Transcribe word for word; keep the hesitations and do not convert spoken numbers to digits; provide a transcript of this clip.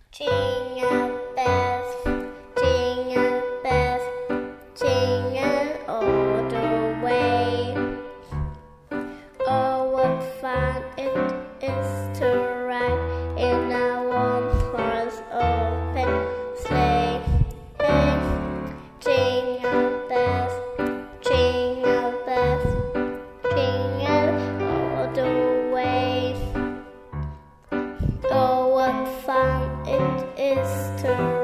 Jingle bells, jingle bells, jingle all the way. Oh, what fun it is to ride in a warm horse open sleigh. Hey, jingle bells, jingle bells, jingle all the way. Oh, what fun it is to